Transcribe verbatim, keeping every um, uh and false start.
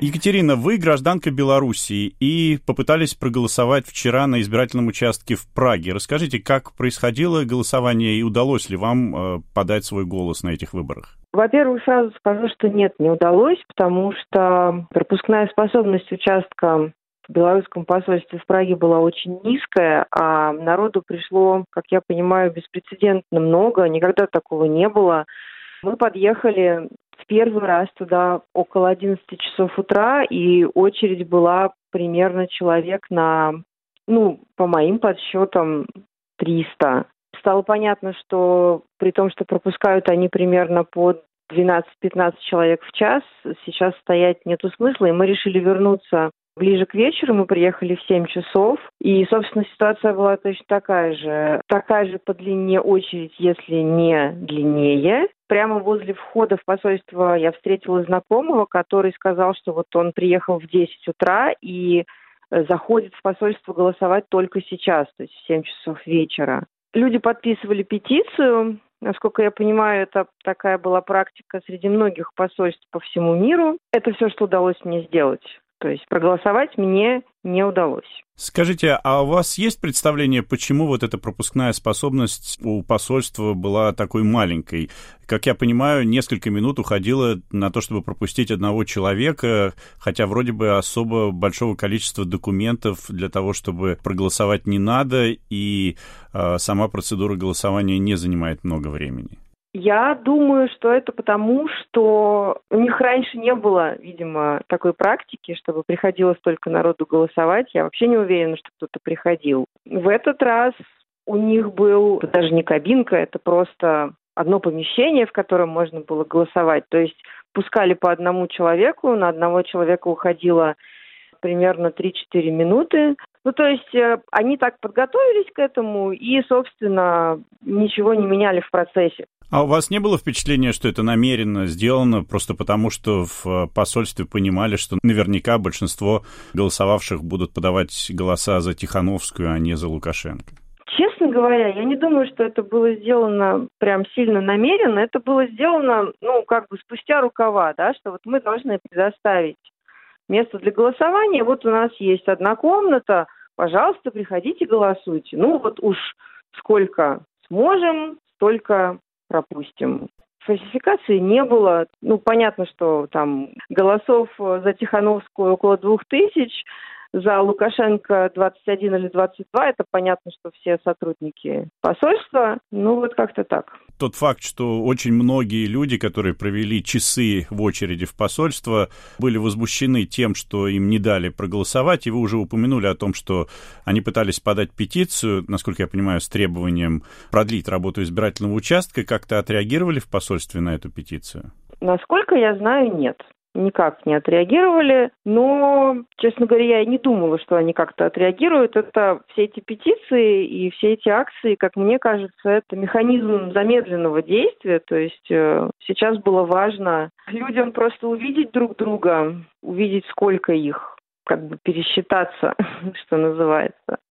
Екатерина, вы гражданка Белоруссии и попытались проголосовать вчера на избирательном участке в Праге. Расскажите, как происходило голосование и удалось ли вам э, подать свой голос на этих выборах? Во-первых, сразу скажу, что нет, не удалось, потому что пропускная способность участка в белорусском посольстве в Праге была очень низкая, а народу пришло, как я понимаю, беспрецедентно много, никогда такого не было. Мы подъехали в первый раз туда около одиннадцати часов утра, и очередь была примерно человек на, ну, по моим подсчетам, триста. Стало понятно, что при том, что пропускают они примерно по двенадцать-пятнадцать человек в час, сейчас стоять нету смысла, и мы решили вернуться ближе к вечеру. Мы приехали в семь часов, и, собственно, ситуация была точно такая же. Такая же по длине очередь, если не длиннее. Прямо возле входа в посольство я встретила знакомого, который сказал, что вот он приехал в десять утра и заходит в посольство голосовать только сейчас, то есть в семь часов вечера. Люди подписывали петицию. Насколько я понимаю, это такая была практика среди многих посольств по всему миру. Это все, что удалось мне сделать. То есть проголосовать мне не удалось. Скажите, а у вас есть представление, почему вот эта пропускная способность у посольства была такой маленькой? Как я понимаю, несколько минут уходило на то, чтобы пропустить одного человека, хотя вроде бы особо большого количества документов для того, чтобы проголосовать, не надо, и э, сама процедура голосования не занимает много времени. Я думаю, что это потому, что у них раньше не было, видимо, такой практики, чтобы приходило столько народу голосовать. Я вообще не уверена, что кто-то приходил. В этот раз у них был даже не кабинка, это просто одно помещение, в котором можно было голосовать. То есть пускали по одному человеку, на одного человека уходило примерно три-четыре минуты. Ну, то есть э, они так подготовились к этому и, собственно, ничего не меняли в процессе. А у вас не было впечатления, что это намеренно сделано, просто потому что в посольстве понимали, что наверняка большинство голосовавших будут подавать голоса за Тихановскую, а не за Лукашенко? Честно говоря, я не думаю, что это было сделано прям сильно намеренно. Это было сделано, ну, как бы спустя рукава, да, что вот мы должны предоставить место для голосования. Вот у нас есть одна комната, пожалуйста, приходите, голосуйте. Ну, вот уж сколько сможем, столько пропустим. Фальсификации не было. Ну, понятно, что там голосов за Тихановскую около двух тысяч, за Лукашенко двадцать один или двадцать два. Это понятно, что все сотрудники посольства. Ну, вот как-то так. Тот факт, что очень многие люди, которые провели часы в очереди в посольство, были возмущены тем, что им не дали проголосовать, и вы уже упомянули о том, что они пытались подать петицию, насколько я понимаю, с требованием продлить работу избирательного участка. Как-то отреагировали в посольстве на эту петицию? Насколько я знаю, нет. Никак не отреагировали, но, честно говоря, я и не думала, что они как-то отреагируют. Это все эти петиции и все эти акции, как мне кажется, это механизм замедленного действия. То есть э, сейчас было важно людям просто увидеть друг друга, увидеть, сколько их, как бы пересчитаться, что называется.